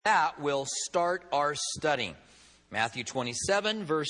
That will start our study. Matthew 27, verse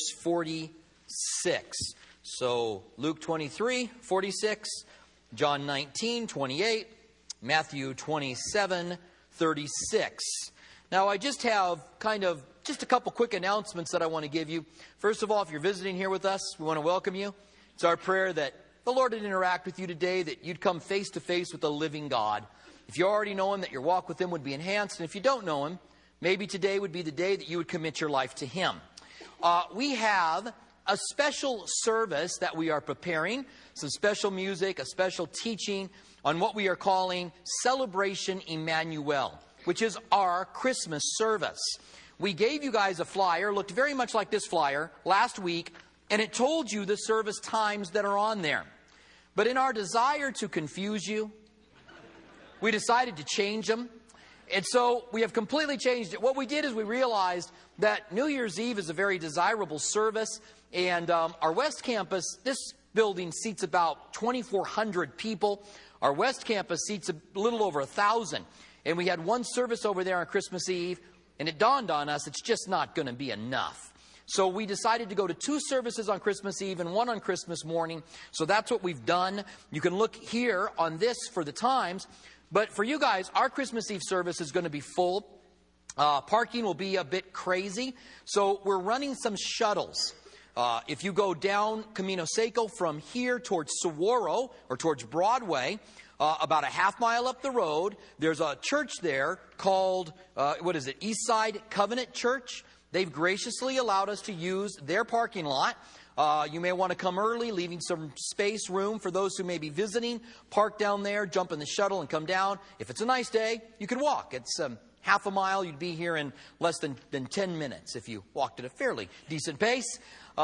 46. So Luke 23, 46, John 19, 28, Matthew 27, 36. Now I just have just a couple quick announcements that I want to give you. First of all, if you're visiting here with us, we want to welcome you. It's our prayer that the Lord would interact with you today, that you'd come face to face with the living God. If you already know Him, that your walk with Him would be enhanced. And if you don't know Him, maybe today would be the day that you would commit your life to Him. We have a special service that we are preparing, some special music, a special teaching on what we are calling Celebration Emmanuel, which is our Christmas service. We gave you guys a flyer, looked very much like this flyer, last week, and it told you the service times that are on there. But in our desire to confuse you, we decided to change them. And so we have completely changed it. What we did is we realized that New Year's Eve is a very desirable service. And our West Campus, this building seats about 2,400 people. Our West Campus seats a little over 1,000. And we had one service over there on Christmas Eve. And it dawned on us it's just not going to be enough. So we decided to go to 2 services on Christmas Eve and 1 on Christmas morning. So that's what we've done. You can look here on this for the times. But for you guys, our Christmas Eve service is going to be full. Parking will be a bit crazy. So we're running some shuttles. If you go down Camino Seco from here towards Saguaro or towards Broadway, about a half mile up the road, there's a church there called, Eastside Covenant Church. They've graciously allowed us to use their parking lot. You may want to come early, leaving some space, room for those who may be visiting. Park down there, jump in the shuttle and come down. If it's a nice day, you can walk. It's half a mile. You'd be here in less than 10 minutes if you walked at a fairly decent pace.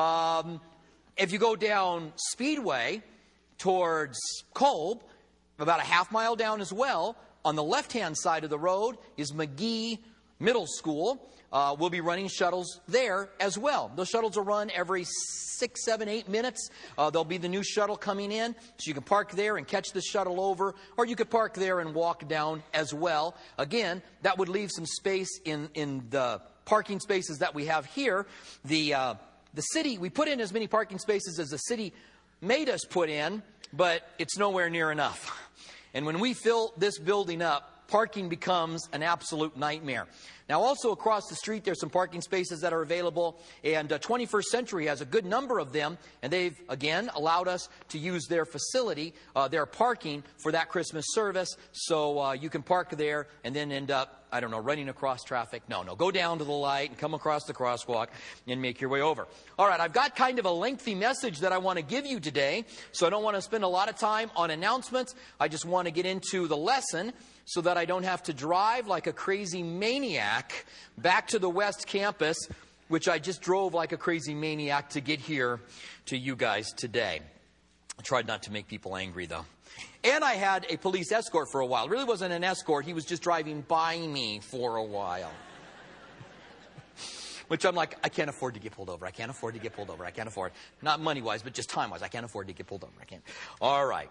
If you go down Speedway towards Kolb, about a half mile down as well, on the left-hand side of the road is McGee Middle School. We'll be running shuttles there as well. Those shuttles will run every 6, 7, 8 minutes. There'll be the new shuttle coming in, so you can park there and catch the shuttle over, or you could park there and walk down as well. Again, that would leave some space in the parking spaces that we have here. The city, we put in as many parking spaces as the city made us put in, but it's nowhere near enough. And when we fill this building up, parking becomes an absolute nightmare. Now, also across the street, there's some parking spaces that are available, and 21st Century has a good number of them, and they've, again, allowed us to use their facility, their parking for that Christmas service, so you can park there and then end up, running across traffic. No, go down to the light and come across the crosswalk and make your way over. All right, I've got kind of a lengthy message that I want to give you today, so I don't want to spend a lot of time on announcements. I just want to get into the lesson so that I don't have to drive like a crazy maniac back to the West Campus, which I just drove like a crazy maniac to get here to you guys today. I tried not to make people angry, though. And I had a police escort for a while. It really wasn't an escort. He was just driving by me for a while. Which I'm like, I can't afford to get pulled over. I can't afford to get pulled over. I can't afford. Not money-wise, but just time-wise. I can't afford to get pulled over. I can't. All right.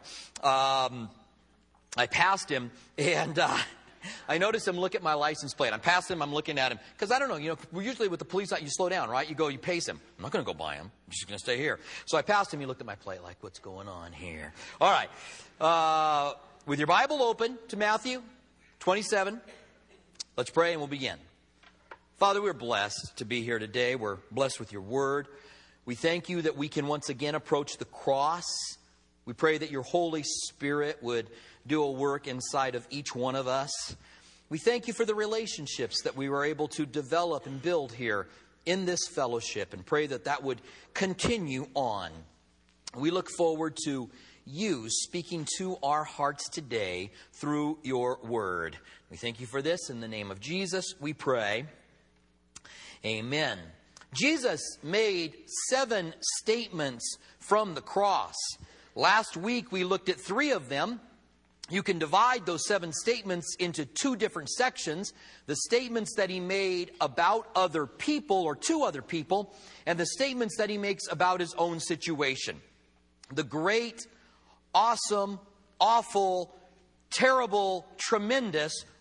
I passed him, and I noticed him look at my license plate. I'm past him, I'm looking at him. Because I don't know, usually with the police, you slow down, right? You pace him. I'm not going to go by him. I'm just going to stay here. So I passed him, he looked at my plate like, what's going on here? All right. With your Bible open to Matthew 27, let's pray and we'll begin. Father, we're blessed to be here today. We're blessed with your word. We thank you that we can once again approach the cross. We pray that your Holy Spirit would do a work inside of each one of us. We thank you for the relationships that we were able to develop and build here in this fellowship, and pray that that would continue on. We look forward to you speaking to our hearts today through your word. We thank you for this. In the name of Jesus, we pray. Amen. Jesus made 7 statements from the cross. Last week, we looked at 3 of them. You can divide those 7 statements into 2 different sections. The statements that he made about other people or to other people, and the statements that he makes about his own situation. The great, awesome, awful, terrible, tremendous,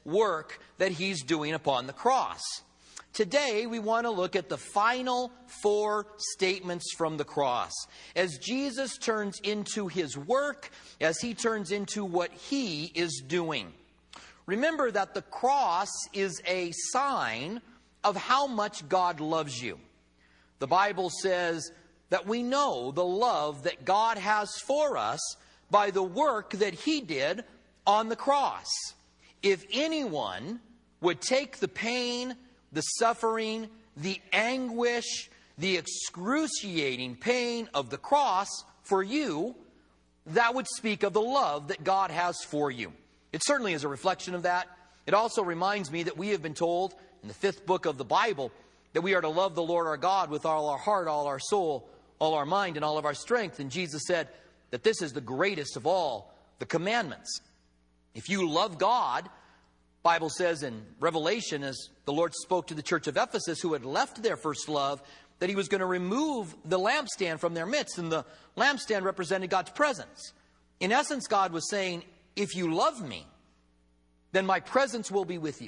work that he's doing upon the cross. Today, we want to look at the final 4 statements from the cross. As Jesus turns into his work, as he turns into what he is doing. Remember that the cross is a sign of how much God loves you. The Bible says that we know the love that God has for us by the work that he did on the cross. If anyone would take the pain, the suffering, the anguish, the excruciating pain of the cross for you, that would speak of the love that God has for you. It certainly is a reflection of that. It also reminds me that we have been told in the 5th book of the Bible that we are to love the Lord our God with all our heart, all our soul, all our mind, and all of our strength. And Jesus said that this is the greatest of all the commandments. If you love God, Bible says in Revelation, as the Lord spoke to the church of Ephesus who had left their first love, that he was going to remove the lampstand from their midst. And the lampstand represented God's presence. In essence, God was saying, if you love me, then my presence will be with you.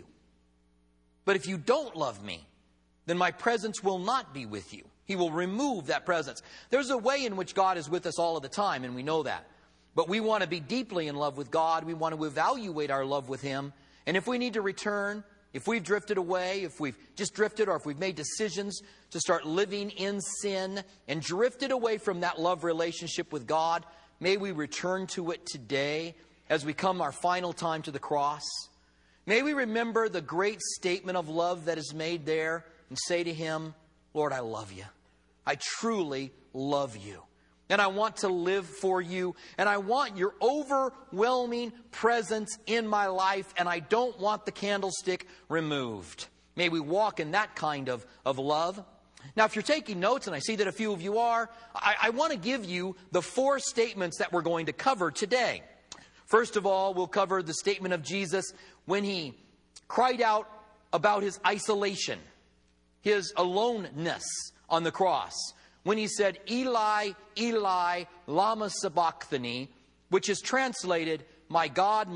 But if you don't love me, then my presence will not be with you. He will remove that presence. There's a way in which God is with us all of the time, and we know that. But we want to be deeply in love with God. We want to evaluate our love with him. And if we need to return, if we've drifted away, if we've just drifted, or if we've made decisions to start living in sin and drifted away from that love relationship with God, may we return to it today as we come our final time to the cross. May we remember the great statement of love that is made there and say to him, Lord, I love you. I truly love you. And I want to live for you. And I want your overwhelming presence in my life. And I don't want the candlestick removed. May we walk in that kind of love. Now, if you're taking notes, and I see that a few of you are, I want to give you the 4 statements that we're going to cover today. First of all, we'll cover the statement of Jesus when he cried out about his isolation, his aloneness on the cross. When he said, Eli, Eli, lama sabachthani, which is translated, my God,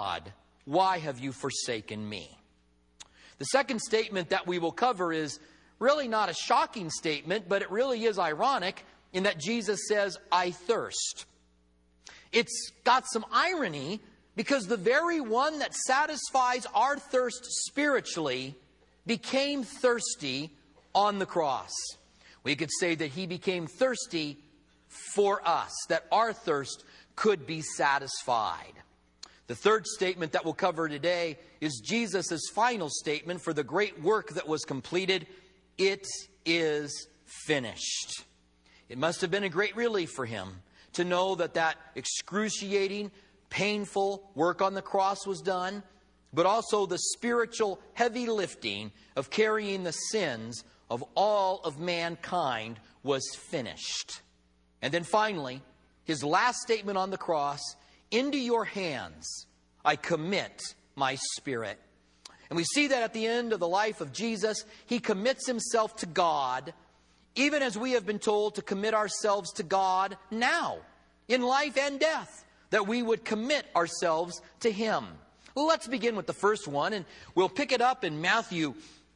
why have you forsaken me? The second statement that we will cover is really not a shocking statement, but it really is ironic in that Jesus says, I thirst. It's got some irony because the very one that satisfies our thirst spiritually became thirsty on the cross. We could say that he became thirsty for us, that our thirst could be satisfied. The third statement that we'll cover today is Jesus' final statement for the great work that was completed. It is finished. It must have been a great relief for him to know that that excruciating, painful work on the cross was done, but also the spiritual heavy lifting of carrying the sins of all of mankind was finished. And then finally, his last statement on the cross, into your hands I commit my spirit. And we see that at the end of the life of Jesus, he commits himself to God, even as we have been told to commit ourselves to God now, in life and death, that we would commit ourselves to him. Well, let's begin with the first one, and we'll pick it up in Matthew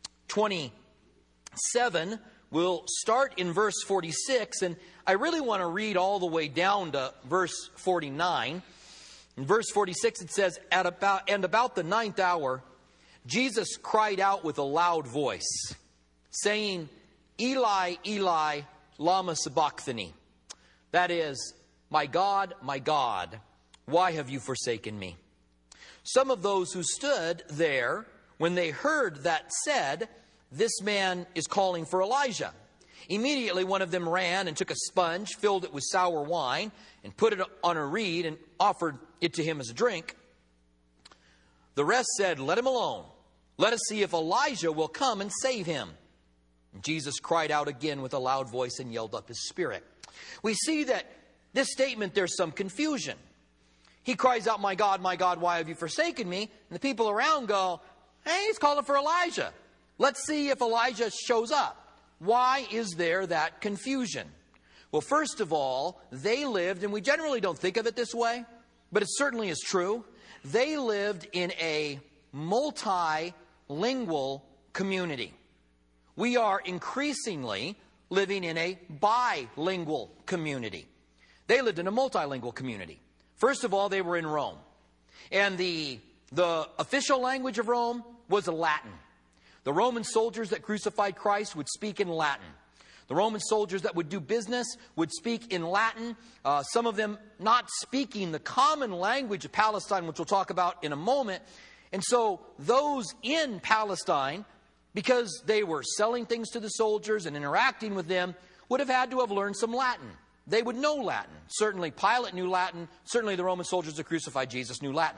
27. We'll start in verse 46, and I really want to read all the way down to verse 49. In verse 46 it says, about the 9th hour, Jesus cried out with a loud voice, saying, Eli, Eli, lama sabachthani. That is, my God, why have you forsaken me? Some of those who stood there, when they heard that said, this man is calling for Elijah. Immediately one of them ran and took a sponge, filled it with sour wine, and put it on a reed and offered it to him as a drink. The rest said, let him alone. Let us see if Elijah will come and save him. And Jesus cried out again with a loud voice and yelled up his spirit. We see that this statement, there's some confusion. He cries out, my God, why have you forsaken me? And the people around go, hey, he's calling for Elijah. Let's see if Elijah shows up. Why is there that confusion? Well, first of all, they lived, and we generally don't think of it this way, but it certainly is true. They lived in a multilingual community. We are increasingly living in a bilingual community. They lived in a multilingual community. First of all, they were in Rome. And the official language of Rome was Latin. The Roman soldiers that crucified Christ would speak in Latin. The Roman soldiers that would do business would speak in Latin, some of them not speaking the common language of Palestine, which we'll talk about in a moment. And so those in Palestine, because they were selling things to the soldiers and interacting with them, would have had to have learned some Latin. They would know Latin. Certainly Pilate knew Latin. Certainly the Roman soldiers that crucified Jesus knew Latin.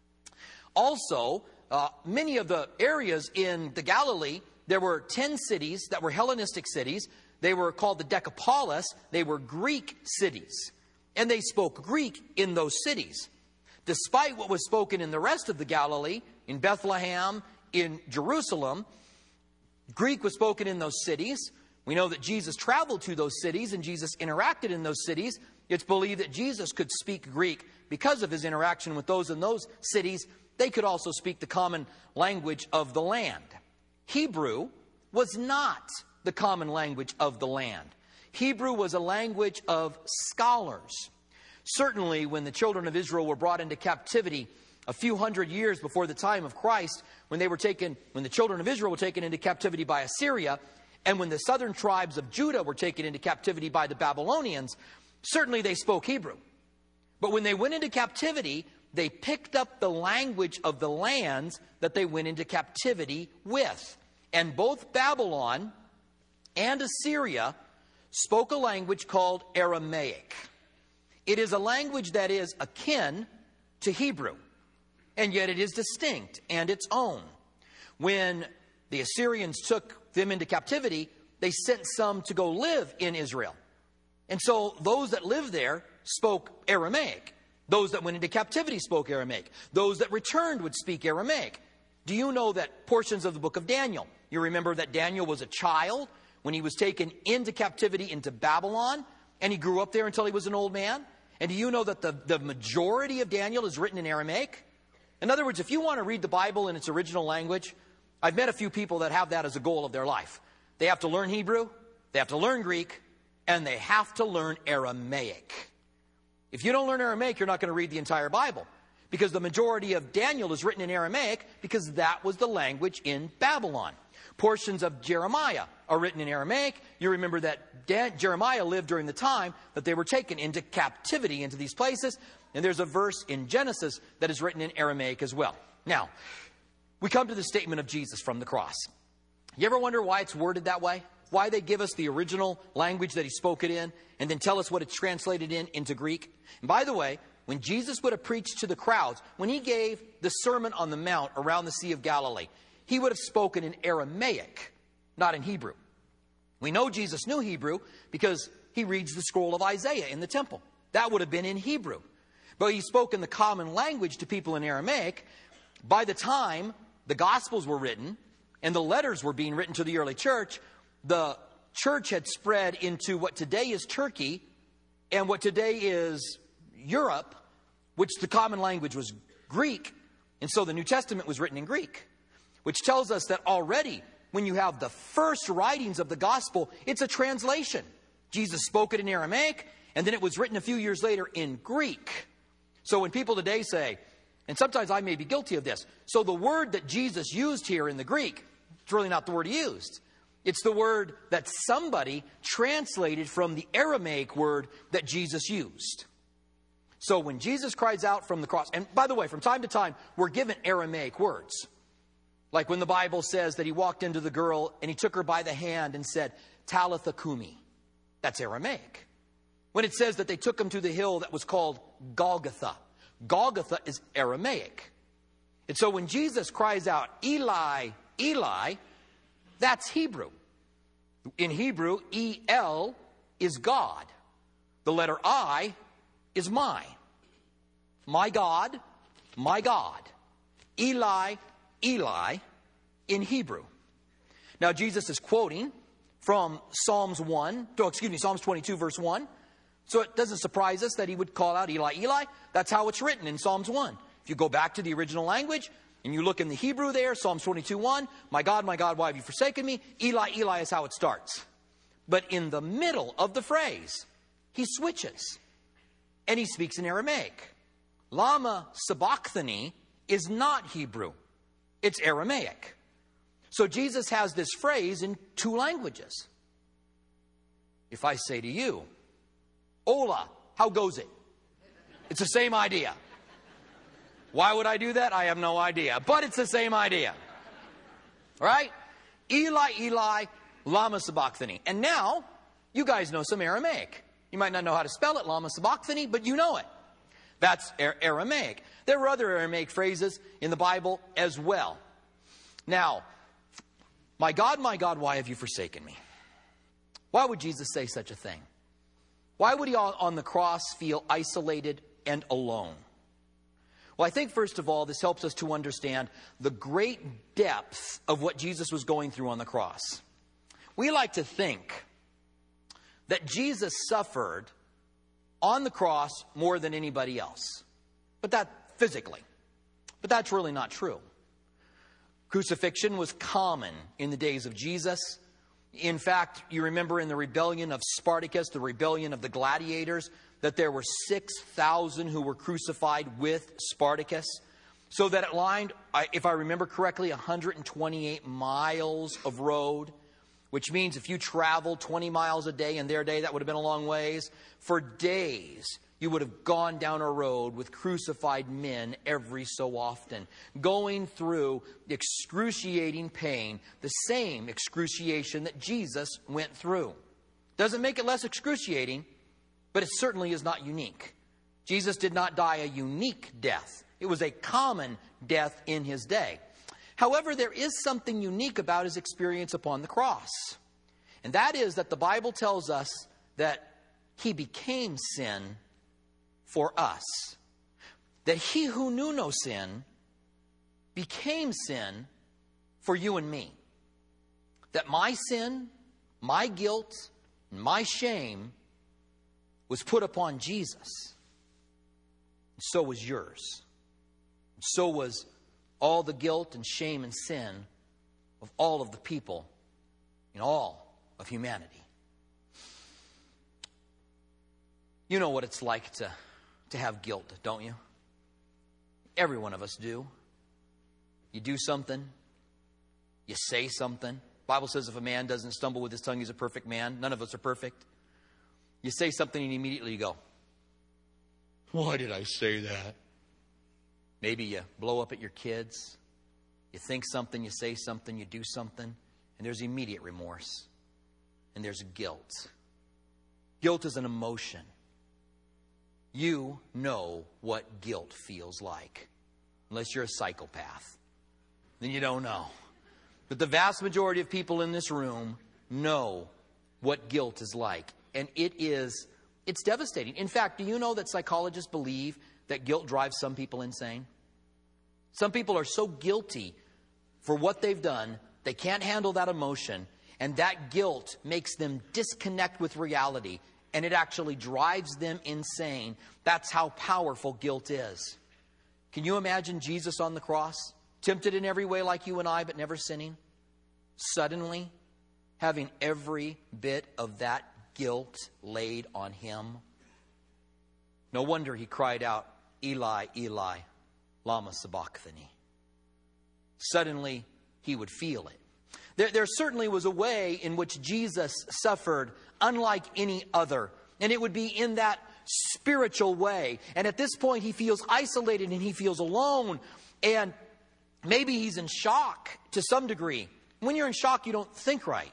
Also, many of the areas in the Galilee, there were 10 cities that were Hellenistic cities. They were called the Decapolis. They were Greek cities. And they spoke Greek in those cities. Despite what was spoken in the rest of the Galilee, in Bethlehem, in Jerusalem, Greek was spoken in those cities. We know that Jesus traveled to those cities and Jesus interacted in those cities. It's believed that Jesus could speak Greek because of his interaction with those in those cities. They could also speak the common language of the land. Hebrew was not the common language of the land. Hebrew was a language of scholars. Certainly when the children of Israel were brought into captivity a few hundred years before the time of Christ, when the children of Israel were taken into captivity by Assyria, and when the southern tribes of Judah were taken into captivity by the Babylonians, certainly they spoke Hebrew. But when they went into captivity, they picked up the language of the lands that they went into captivity with. And both Babylon and Assyria spoke a language called Aramaic. It is a language that is akin to Hebrew, and yet it is distinct and its own. When the Assyrians took them into captivity, they sent some to go live in Israel. And so those that lived there spoke Aramaic. Those that went into captivity spoke Aramaic. Those that returned would speak Aramaic. Do you know that portions of the book of Daniel, you remember that Daniel was a child when he was taken into captivity into Babylon, and he grew up there until he was an old man? And do you know that the majority of Daniel is written in Aramaic? In other words, if you want to read the Bible in its original language, I've met a few people that have that as a goal of their life. They have to learn Hebrew, they have to learn Greek, and they have to learn Aramaic. If you don't learn Aramaic, you're not going to read the entire Bible, because the majority of Daniel is written in Aramaic because that was the language in Babylon. Portions of Jeremiah are written in Aramaic. You remember that Jeremiah lived during the time that they were taken into captivity into these places. And there's a verse in Genesis that is written in Aramaic as well. Now, we come to the statement of Jesus from the cross. You ever wonder why it's worded that way? Why they give us the original language that he spoke it in and then tell us what it's translated into Greek? And by the way, when Jesus would have preached to the crowds, when he gave the Sermon on the Mount around the Sea of Galilee, he would have spoken in Aramaic, not in Hebrew. We know Jesus knew Hebrew because he reads the scroll of Isaiah in the temple. That would have been in Hebrew. But he spoke in the common language to people in Aramaic. By the time the Gospels were written and the letters were being written to the early church, the church had spread into what today is Turkey and what today is Europe, which the common language was Greek. And so the New Testament was written in Greek, which tells us that already when you have the first writings of the gospel, it's a translation. Jesus spoke it in Aramaic, and then it was written a few years later in Greek. So when people today say, and sometimes I may be guilty of this, so the word that Jesus used here in the Greek, it's really not the word he used. It's the word that somebody translated from the Aramaic word that Jesus used. So when Jesus cries out from the cross, and by the way, from time to time, we're given Aramaic words. Like when the Bible says that he walked into the girl and he took her by the hand and said, Talitha Kumi. That's Aramaic. When it says that they took him to the hill that was called Golgotha. Golgotha is Aramaic. And so when Jesus cries out, Eli, Eli, that's Hebrew. In Hebrew, El is God. The letter I is my. My God, my God. Eli, Eli in Hebrew. Now Jesus is quoting from Psalms 22 verse 1. So it doesn't surprise us that he would call out Eli, Eli. That's how it's written in Psalms 1. If you go back to the original language, And you look in the Hebrew there, Psalms 22:1, my God, why have you forsaken me? Eli, Eli is how it starts. But in the middle of the phrase, he switches. And he speaks in Aramaic. Lama sabachthani is not Hebrew. It's Aramaic. So Jesus has this phrase in two languages. If I say to you, hola, how goes it? It's the same idea. Why would I do that? I have no idea. But it's the same idea. Right? Eli, Eli, lama sabachthani. And now, you guys know some Aramaic. You might not know how to spell it, lama sabachthani, but you know it. That's Aramaic. There were other Aramaic phrases in the Bible as well. Now, my God, why have you forsaken me? Why would Jesus say such a thing? Why would he on the cross feel isolated and alone? Well, I think, first of all, this helps us to understand the great depth of what Jesus was going through on the cross. We like to think that Jesus suffered on the cross more than anybody else. But that's really not true. Crucifixion was common in the days of Jesus. In fact, you remember in the rebellion of Spartacus, the rebellion of the gladiators, that there were 6,000 who were crucified with Spartacus. So that it lined, if I remember correctly, 128 miles of road, which means if you traveled 20 miles a day in their day, that would have been a long ways. For days, you would have gone down a road with crucified men every so often, going through excruciating pain, the same excruciation that Jesus went through. Doesn't make it less excruciating, but it certainly is not unique. Jesus did not die a unique death. It was a common death in his day. However, there is something unique about his experience upon the cross. And that is that the Bible tells us that he became sin for us. That he who knew no sin became sin for you and me. That my sin, my guilt, and my shame was put upon Jesus. And so was yours. And so was all the guilt and shame and sin of all of the people in all of humanity. You know what it's like to have guilt, don't you? Every one of us do. You do something. You say something. The Bible says if a man doesn't stumble with his tongue, he's a perfect man. None of us are perfect. You say something and immediately you go, why did I say that? Maybe you blow up at your kids. You think something, you say something, you do something, and there's immediate remorse. And there's guilt. Guilt is an emotion. You know what guilt feels like. Unless you're a psychopath. Then you don't know. But the vast majority of people in this room know what guilt is like. And it's devastating. In fact, do you know that psychologists believe that guilt drives some people insane? Some people are so guilty for what they've done, they can't handle that emotion, and that guilt makes them disconnect with reality, and it actually drives them insane. That's how powerful guilt is. Can you imagine Jesus on the cross, tempted in every way like you and I, but never sinning? Suddenly, having every bit of that guilt laid on him. No wonder he cried out, Eli, Eli, lama sabachthani. Suddenly, he would feel it. There certainly was a way in which Jesus suffered unlike any other. And it would be in that spiritual way. And at this point, he feels isolated and he feels alone. And maybe he's in shock to some degree. When you're in shock, you don't think right.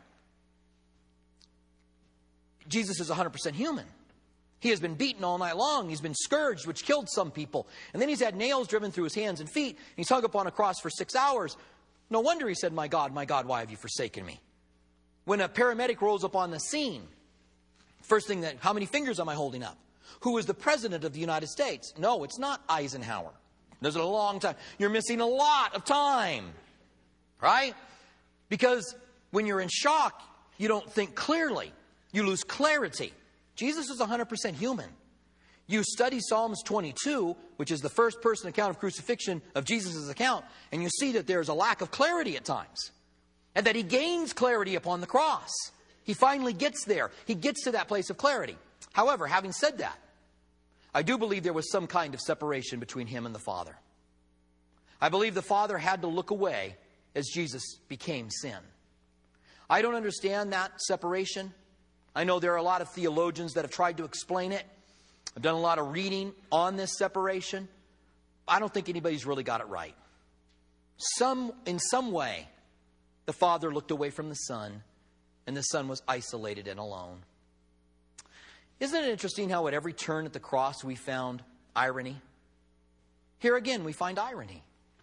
Jesus is 100% human. He has been beaten all night long. He's been scourged, which killed some people. And then he's had nails driven through his hands and feet. And he's hung up on a cross for 6 hours. No wonder he said, my God, why have you forsaken me? When a paramedic rolls up on the scene, first thing how many fingers am I holding up? Who is the president of the United States? No, it's not Eisenhower. There's a long time. You're missing a lot of time. Right? Because when you're in shock, you don't think clearly. You lose clarity. Jesus is 100% human. You study Psalms 22, which is the first person account of crucifixion of Jesus' account, and you see that there's a lack of clarity at times. And that he gains clarity upon the cross. He finally gets there. He gets to that place of clarity. However, having said that, I do believe there was some kind of separation between him and the Father. I believe the Father had to look away as Jesus became sin. I don't understand that separation. I know there are a lot of theologians that have tried to explain it. I've done a lot of reading on this separation. I don't think anybody's really got it right. In some way, the Father looked away from the Son, and the Son was isolated and alone. Isn't it interesting how at every turn at the cross we found irony? Here again we find irony.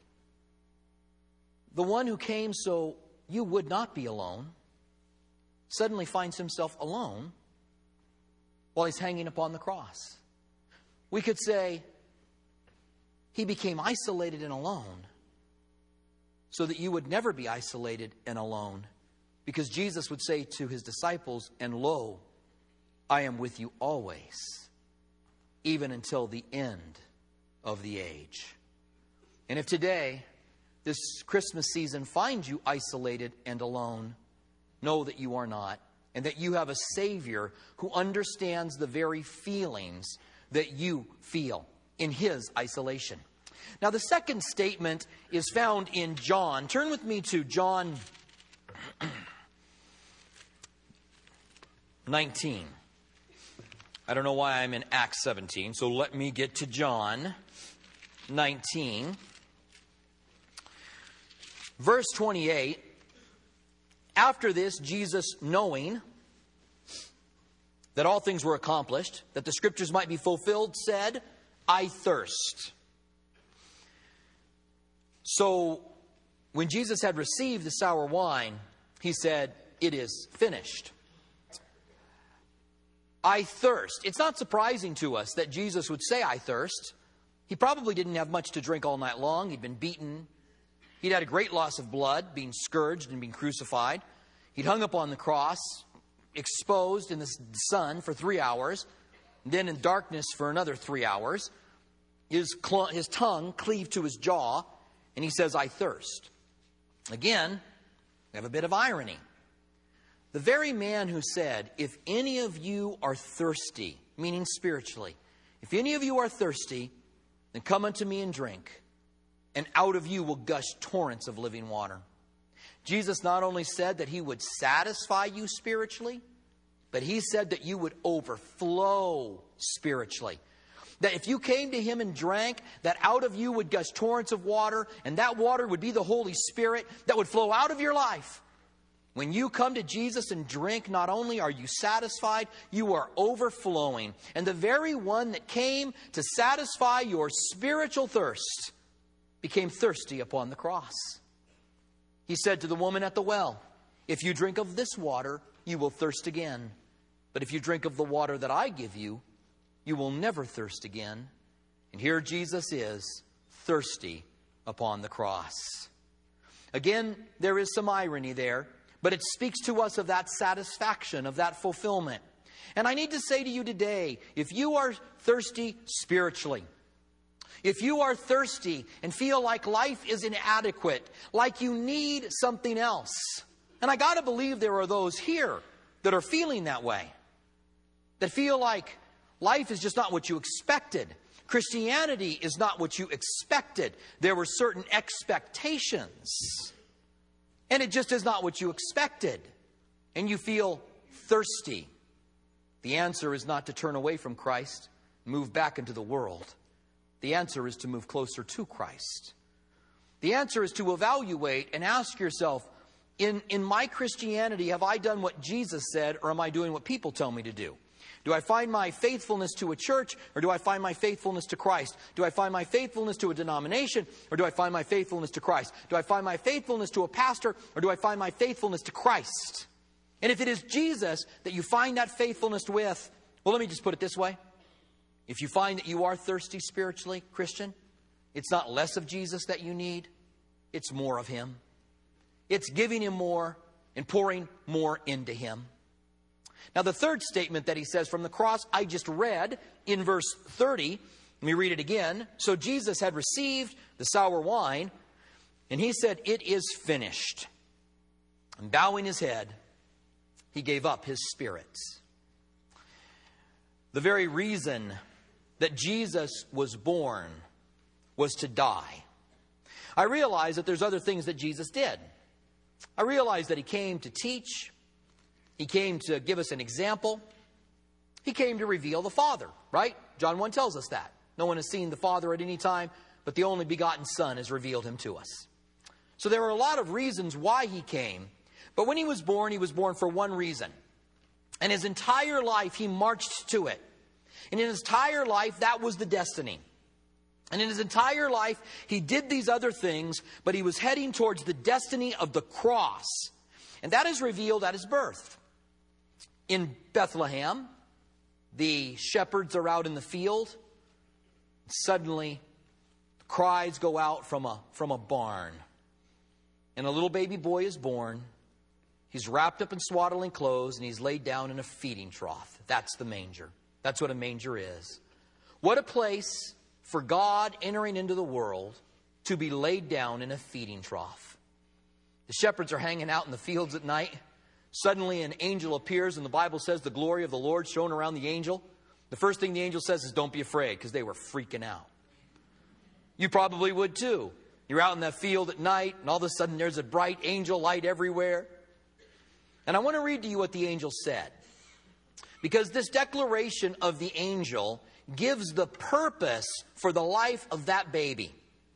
The one who came so you would not be alone suddenly finds himself alone while he's hanging upon the cross. We could say he became isolated and alone so that you would never be isolated and alone, because Jesus would say to his disciples, "And lo, I am with you always, even until the end of the age." And if today, this Christmas season, finds you isolated and alone, know that you are not, and that you have a Savior who understands the very feelings that you feel in his isolation. Now, the second statement is found in John. Turn with me to John 19. I don't know why I'm in Acts 17, so let me get to John 19. Verse 28. After this, Jesus, knowing that all things were accomplished, that the Scriptures might be fulfilled, said, "I thirst." So, when Jesus had received the sour wine, he said, "It is finished." I thirst. It's not surprising to us that Jesus would say, "I thirst." He probably didn't have much to drink all night long. He'd been beaten. He'd had a great loss of blood, being scourged and being crucified. He'd hung up on the cross, exposed in the sun for 3 hours, then in darkness for another 3 hours. His tongue cleaved to his jaw, and he says, "I thirst." Again, we have a bit of irony. The very man who said, "If any of you are thirsty," meaning spiritually, "if any of you are thirsty, then come unto me and drink, and out of you will gush torrents of living water." Jesus not only said that he would satisfy you spiritually, but he said that you would overflow spiritually. That if you came to him and drank, that out of you would gush torrents of water, and that water would be the Holy Spirit that would flow out of your life. When you come to Jesus and drink, not only are you satisfied, you are overflowing. And the very one that came to satisfy your spiritual thirst became thirsty upon the cross. He said to the woman at the well, "If you drink of this water, you will thirst again. But if you drink of the water that I give you, you will never thirst again." And here Jesus is, thirsty upon the cross. Again, there is some irony there, but it speaks to us of that satisfaction, of that fulfillment. And I need to say to you today, if you are thirsty spiritually, if you are thirsty and feel like life is inadequate, like you need something else, and I got to believe there are those here that are feeling that way, that feel like life is just not what you expected. Christianity is not what you expected. There were certain expectations, and it just is not what you expected. And you feel thirsty. The answer is not to turn away from Christ, move back into the world. The answer is to move closer to Christ. The answer is to evaluate and ask yourself, in my Christianity, have I done what Jesus said, or am I doing what people tell me to do? Do I find my faithfulness to a church, or do I find my faithfulness to Christ? Do I find my faithfulness to a denomination, or do I find my faithfulness to Christ? Do I find my faithfulness to a pastor, or do I find my faithfulness to Christ? And if it is Jesus that you find that faithfulness with, well, let me just put it this way. If you find that you are thirsty spiritually, Christian, it's not less of Jesus that you need, it's more of Him. It's giving Him more and pouring more into Him. Now, the third statement that he says from the cross, I just read in verse 30. Let me read it again. So Jesus had received the sour wine, and he said, it is finished. And bowing his head, he gave up his spirit. The very reason that Jesus was born was to die. I realize that there's other things that Jesus did. I realize that he came to teach. He came to give us an example. He came to reveal the Father, right? John 1 tells us that. No one has seen the Father at any time, but the only begotten Son has revealed him to us. So there are a lot of reasons why he came. But when he was born for one reason. And his entire life, he marched to it. And in his entire life, that was the destiny. And in his entire life, he did these other things, but he was heading towards the destiny of the cross. And that is revealed at his birth. In Bethlehem, the shepherds are out in the field. Suddenly, cries go out from a barn. And a little baby boy is born. He's wrapped up in swaddling clothes, and he's laid down in a feeding trough. That's the manger. That's what a manger is. What a place for God entering into the world to be laid down in a feeding trough. The shepherds are hanging out in the fields at night. Suddenly an angel appears, and the Bible says the glory of the Lord shone around the angel. The first thing the angel says is, don't be afraid, because they were freaking out. You probably would too. You're out in that field at night, and all of a sudden there's a bright angel light everywhere. And I want to read to you what the angel said. Because this declaration of the angel gives the purpose for the life of that baby.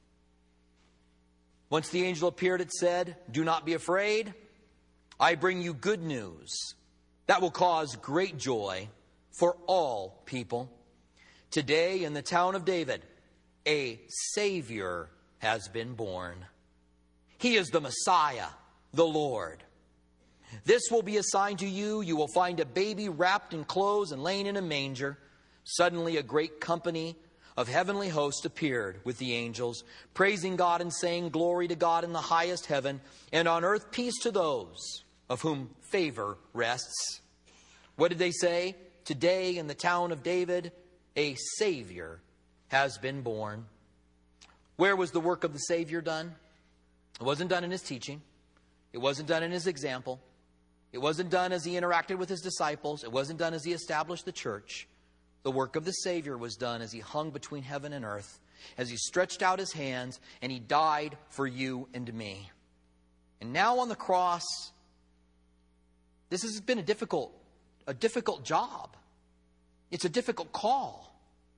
Once the angel appeared, it said, do not be afraid. I bring you good news that will cause great joy for all people. Today in the town of David, a Savior has been born. He is the Messiah, the Lord. This will be a sign to you. You will find a baby wrapped in clothes and laying in a manger. Suddenly a great company of heavenly hosts appeared with the angels, praising God and saying, glory to God in the highest heaven, and on earth peace to those of whom favor rests. What did they say? Today in the town of David, a Savior has been born. Where was the work of the Savior done? It wasn't done in his teaching. It wasn't done in his example. It wasn't done as he interacted with his disciples. It wasn't done as he established the church. The work of the Savior was done as he hung between heaven and earth, as he stretched out his hands, and he died for you and me. And now on the cross, this has been a difficult job. It's a difficult call.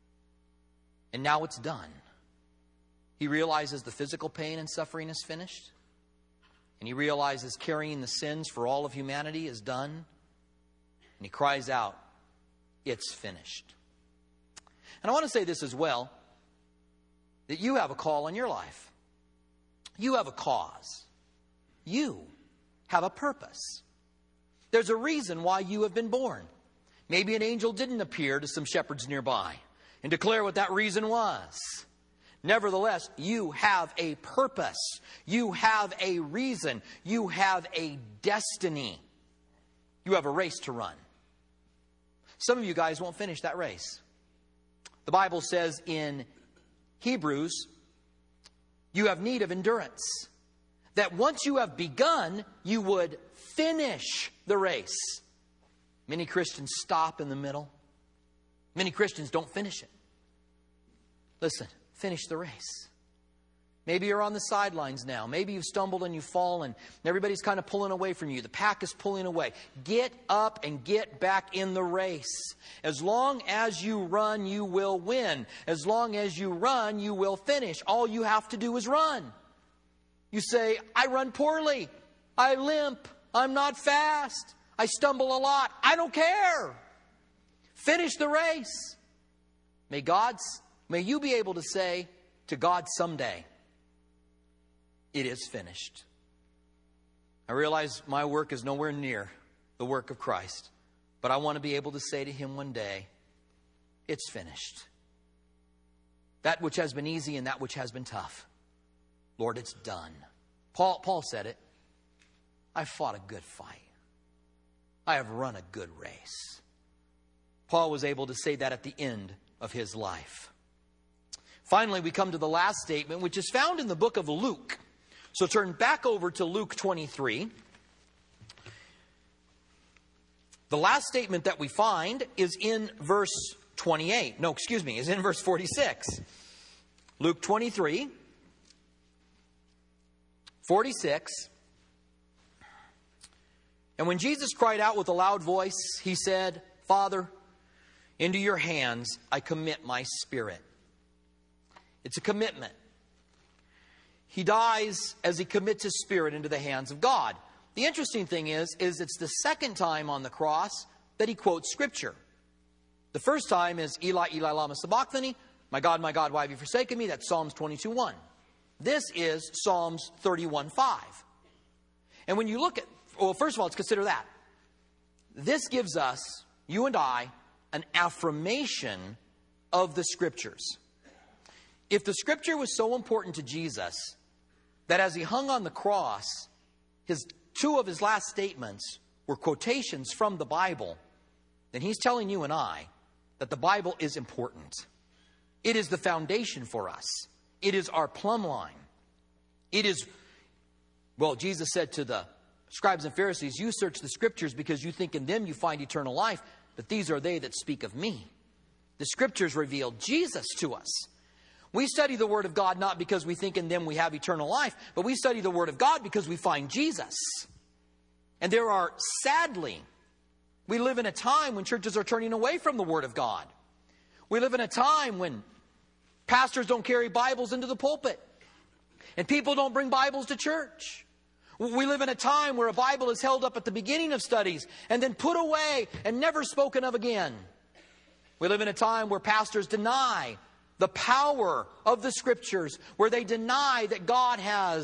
And now it's done. He realizes the physical pain and suffering is finished. And he realizes carrying the sins for all of humanity is done. And he cries out, it's finished. And I want to say this as well, that you have a call in your life. You have a cause. You have a purpose. There's a reason why you have been born. Maybe an angel didn't appear to some shepherds nearby and declare what that reason was. Nevertheless, you have a purpose. You have a reason. You have a destiny. You have a race to run. Some of you guys won't finish that race. The Bible says in Hebrews, you have need of endurance. That once you have begun, you would finish the race. Many Christians stop in the middle. Many Christians don't finish it. Listen, finish the race. Maybe you're on the sidelines now. Maybe you've stumbled and you've fallen. And everybody's kind of pulling away from you. The pack is pulling away. Get up and get back in the race. As long as you run, you will win. As long as you run, you will finish. All you have to do is run. You say, I run poorly. I limp. I'm not fast. I stumble a lot. I don't care. Finish the race. May you be able to say to God someday, it is finished. I realize my work is nowhere near the work of Christ, but I want to be able to say to him one day, it's finished. That which has been easy and that which has been tough, Lord, it's done. Paul said it. I fought a good fight. I have run a good race. Paul was able to say that at the end of his life. Finally, we come to the last statement, which is found in the book of Luke. So turn back over to Luke 23. The last statement that we find is in verse 28. No, excuse me, is in verse 46. Luke 23, 46. And when Jesus cried out with a loud voice, he said, Father, into your hands I commit my spirit. It's a commitment. He dies as he commits his spirit into the hands of God. The interesting thing is it's the second time on the cross that he quotes Scripture. The first time is Eli, Eli, lama sabachthani. My God, why have you forsaken me? That's Psalms 22:1. This is Psalms 31:5. And when you look at, well, first of all, let's consider that. This gives us, you and I, an affirmation of the Scriptures. If the Scripture was so important to Jesus that as he hung on the cross, two of his last statements were quotations from the Bible, then he's telling you and I that the Bible is important. It is the foundation for us. It is our plumb line. It is, well, Jesus said to the scribes and Pharisees, you search the Scriptures because you think in them you find eternal life, but these are they that speak of me. The Scriptures reveal Jesus to us. We study the Word of God not because we think in them we have eternal life, but we study the Word of God because we find Jesus. And there are, sadly, we live in a time when churches are turning away from the Word of God. We live in a time when pastors don't carry Bibles into the pulpit, and people don't bring Bibles to church. We live in a time where a Bible is held up at the beginning of studies and then put away and never spoken of again. We live in a time where pastors deny the power of the Scriptures, where they deny that God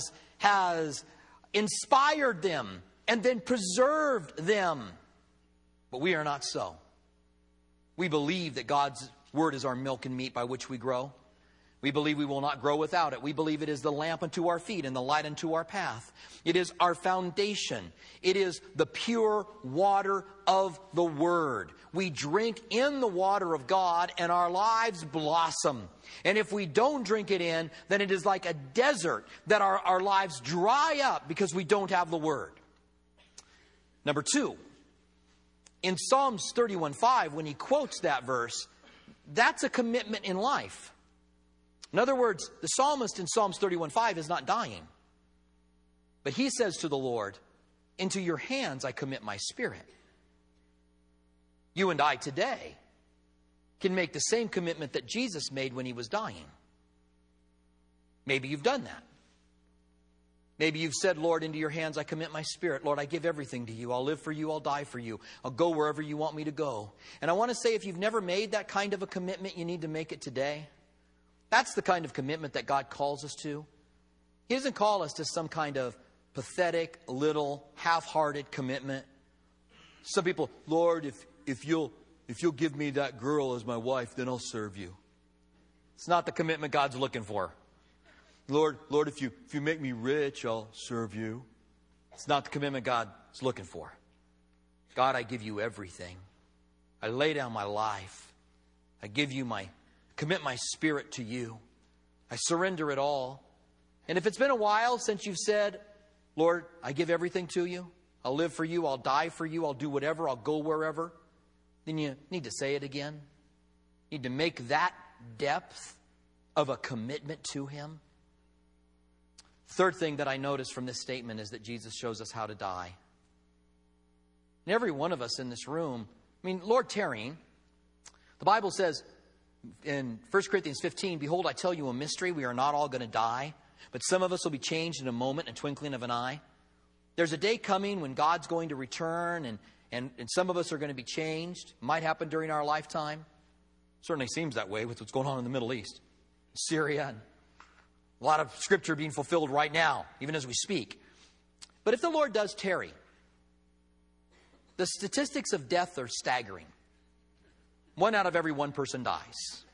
has inspired them and then preserved them. But we are not so. We believe that God's Word is our milk and meat by which we grow. We believe we will not grow without it. We believe it is the lamp unto our feet and the light unto our path. It is our foundation. It is the pure water of the Word. We drink in the water of God and our lives blossom. And if we don't drink it in, then it is like a desert that our lives dry up because we don't have the Word. Number two, in Psalms 31:5, when he quotes that verse, that's a commitment in life. In other words, the psalmist in Psalms 31:5 is not dying. But he says to the Lord, into your hands I commit my spirit. You and I today can make the same commitment that Jesus made when he was dying. Maybe you've done that. Maybe you've said, Lord, into your hands I commit my spirit. Lord, I give everything to you. I'll live for you. I'll die for you. I'll go wherever you want me to go. And I want to say, if you've never made that kind of a commitment, you need to make it today. That's the kind of commitment that God calls us to. He doesn't call us to some kind of pathetic, little, half-hearted commitment. Some people, Lord, if you'll give me that girl as my wife, then I'll serve you. It's not the commitment God's looking for. Lord, if you make me rich, I'll serve you. It's not the commitment God's looking for. God, I give you everything. I lay down my life. I commit my spirit to you. I surrender it all. And if it's been a while since you've said, Lord, I give everything to you. I'll live for you. I'll die for you. I'll do whatever. I'll go wherever. Then you need to say it again. You need to make that depth of a commitment to him. Third thing that I notice from this statement is that Jesus shows us how to die. And every one of us in this room, Lord tarrying, the Bible says in 1 Corinthians 15, behold, I tell you a mystery. We are not all going to die, but some of us will be changed in a moment, in a twinkling of an eye. There's a day coming when God's going to return, and some of us are going to be changed. It might happen during our lifetime. Certainly seems that way with what's going on in the Middle East, Syria, and a lot of Scripture being fulfilled right now, even as we speak. But if the Lord does tarry, the statistics of death are staggering. 1 out of every 1 person dies.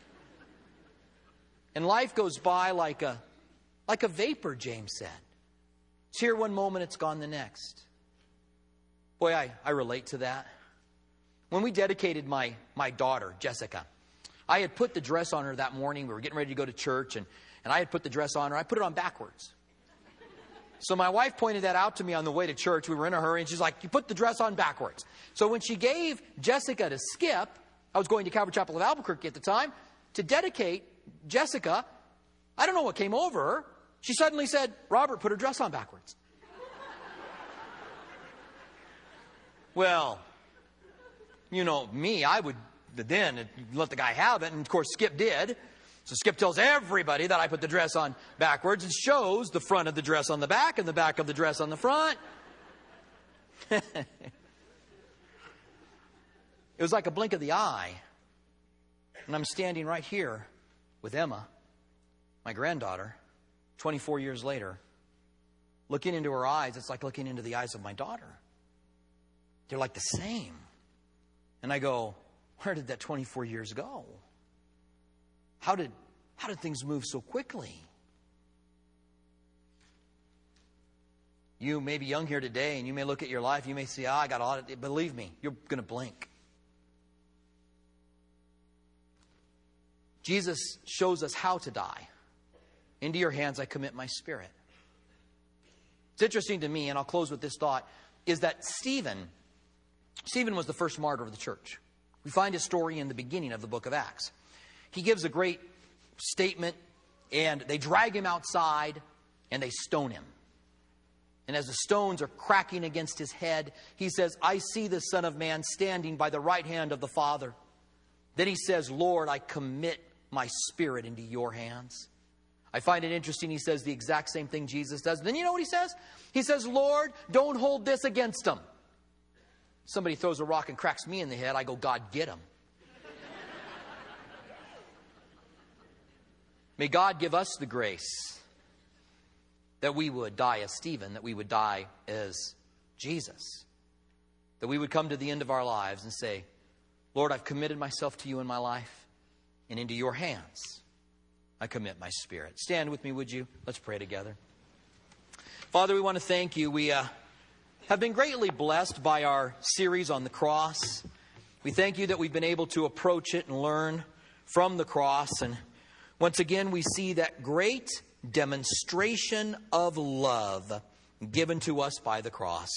And life goes by like a vapor, James said. It's here one moment, it's gone the next. Boy, I relate to that. When we dedicated my daughter, Jessica, I had put the dress on her that morning. We were getting ready to go to church, and I had put the dress on her. I put it on backwards. So my wife pointed that out to me on the way to church. We were in a hurry, and she's like, you put the dress on backwards. So when she gave Jessica to Skip, I was going to Calvary Chapel of Albuquerque at the time, to dedicate Jessica, I don't know what came over her. She suddenly said, Robert, put her dress on backwards. Well, you know me, I would then let the guy have it, and of course Skip did. So Skip tells everybody that I put the dress on backwards and shows the front of the dress on the back and the back of the dress on the front. It was like a blink of the eye. And I'm standing right here with Emma, my granddaughter, 24 years later. Looking into her eyes, it's like looking into the eyes of my daughter. They're like the same. And I go, where did that 24 years go? How did things move so quickly? You may be young here today, and you may look at your life, you may say, I got a lot of... Believe me, you're going to blink. Jesus shows us how to die. Into your hands I commit my spirit. It's interesting to me, and I'll close with this thought, is that Stephen was the first martyr of the church. We find his story in the beginning of the book of Acts. He gives a great statement, and they drag him outside, and they stone him. And as the stones are cracking against his head, he says, I see the Son of Man standing by the right hand of the Father. Then he says, Lord, I commit my spirit into your hands. I find it interesting, he says the exact same thing Jesus does. And then you know what he says? He says, Lord, don't hold this against them. Somebody throws a rock and cracks me in the head, I go, God, get him. May God give us the grace that we would die as Stephen, that we would die as Jesus, that we would come to the end of our lives and say, Lord, I've committed myself to you in my life, and into your hands I commit my spirit. Stand with me, would you? Let's pray together. Father, we want to thank you. We have been greatly blessed by our series on the cross. We thank you that we've been able to approach it and learn from the cross. And once again, we see that great demonstration of love given to us by the cross.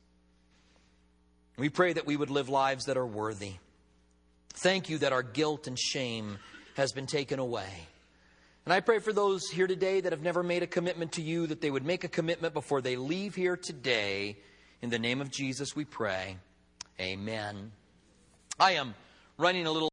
We pray that we would live lives that are worthy. Thank you that our guilt and shame has been taken away. And I pray for those here today that have never made a commitment to you, that they would make a commitment before they leave here today. In the name of Jesus we pray. Amen. I am running a little